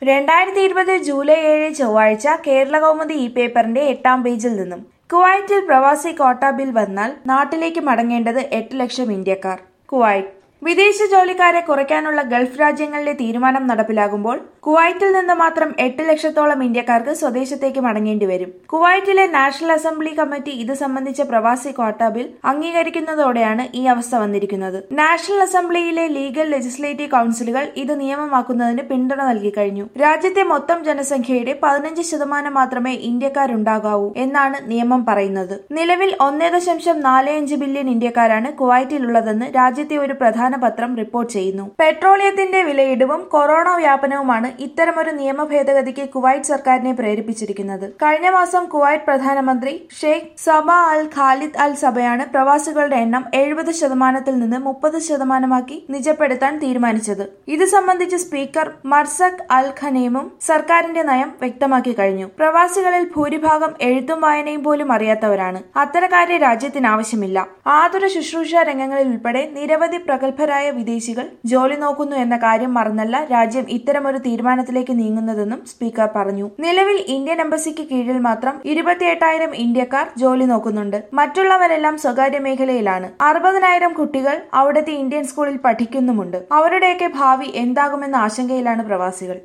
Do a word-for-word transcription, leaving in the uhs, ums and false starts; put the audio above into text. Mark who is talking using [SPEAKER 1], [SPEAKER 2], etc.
[SPEAKER 1] രണ്ടായിരത്തി ഇരുപത് ജൂലൈ ഏഴ് ചൊവ്വാഴ്ച കേരളകൗമുദി ഇ പേപ്പറിന്റെ എട്ടാം പേജിൽ നിന്നും കുവൈറ്റിൽ പ്രവാസി ക്വാട്ട ബിൽ വന്നാൽ നാട്ടിലേക്ക് മടങ്ങേണ്ടത് എട്ട് ലക്ഷം ഇന്ത്യക്കാർ. കുവൈറ്റ് വിദേശ ജോലിക്കാരെ കുറയ്ക്കാനുള്ള ഗൾഫ് രാജ്യങ്ങളിലെ തീരുമാനം നടപ്പിലാകുമ്പോൾ കുവൈറ്റിൽ നിന്ന് മാത്രം എട്ട് ലക്ഷത്തോളം ഇന്ത്യക്കാർക്ക് സ്വദേശത്തേക്ക് മടങ്ങേണ്ടി വരും. കുവൈറ്റിലെ നാഷണൽ അസംബ്ലി കമ്മിറ്റി ഇത് സംബന്ധിച്ച പ്രവാസി ക്വാട്ട ബിൽ അംഗീകരിക്കുന്നതോടെയാണ് ഈ അവസ്ഥ വന്നിരിക്കുന്നത്. നാഷണൽ അസംബ്ലിയിലെ ലീഗൽ ലെജിസ്ലേറ്റീവ് കൌൺസിലുകൾ ഇത് നിയമമാക്കുന്നതിന് പിന്തുണ നൽകി കഴിഞ്ഞു. രാജ്യത്തെ മൊത്തം ജനസംഖ്യയുടെ പതിനഞ്ച് ശതമാനം മാത്രമേ ഇന്ത്യക്കാരുണ്ടാകാവൂ എന്നാണ് നിയമം പറയുന്നത്. നിലവിൽ ഒന്നേ ദശാംശം നാല് അഞ്ച് ബില്യൺ ഇന്ത്യക്കാരാണ് കുവൈറ്റിലുള്ളതെന്ന് രാജ്യത്തെ ഒരു പ്രധാന പത്രം റിപ്പോർട്ട് ചെയ്യുന്നു. പെട്രോളിയത്തിന്റെ വിലയിടിവും കൊറോണ വ്യാപനവുമാണ് ഇത്തരമൊരു നിയമ ഭേദഗതിക്ക് കുവൈറ്റ് സർക്കാരിനെ പ്രേരിപ്പിച്ചിരിക്കുന്നത്. കഴിഞ്ഞ മാസം കുവൈറ്റ് പ്രധാനമന്ത്രി ഷെയ്ഖ് സബ അൽ ഖാലിദ് അൽ സബയാണ് പ്രവാസികളുടെ എണ്ണം എഴുപത് ശതമാനത്തിൽ നിന്ന് മുപ്പത് ശതമാനമാക്കി നിജപ്പെടുത്താൻ തീരുമാനിച്ചത്. ഇത് സംബന്ധിച്ച് സ്പീക്കർ മർസക് അൽ ഖനേമും സർക്കാരിന്റെ നയം വ്യക്തമാക്കി കഴിഞ്ഞു. പ്രവാസികളിൽ ഭൂരിഭാഗം എഴുത്തും വായനയും പോലും അറിയാത്തവരാണ്. അത്തരക്കാരെ രാജ്യത്തിന് ആവശ്യമില്ല. ആതുര ശുശ്രൂഷ രംഗങ്ങളിൽ ഉൾപ്പെടെ നിരവധി പ്രഗത്ഭരായ വിദേശികൾ ജോലി നോക്കുന്നു എന്ന കാര്യം മറന്നല്ല രാജ്യം ഇത്തരമൊരു തീരുമാനത്തിലേക്ക് നീങ്ങുന്നതെന്നും സ്പീക്കർ പറഞ്ഞു. നിലവിൽ ഇന്ത്യൻ എംബസിക്ക് കീഴിൽ മാത്രം ഇരുപത്തിയെട്ടായിരം ഇന്ത്യക്കാർ ജോലി നോക്കുന്നുണ്ട്. മറ്റുള്ളവരെല്ലാം സ്വകാര്യ മേഖലയിലാണ്. അറുപതിനായിരം കുട്ടികൾ അവിടുത്തെ ഇന്ത്യൻ സ്കൂളിൽ പഠിക്കുന്നുമുണ്ട്. അവരുടെയൊക്കെ ഭാവി എന്താകുമെന്ന ആശങ്കയിലാണ് പ്രവാസികൾ.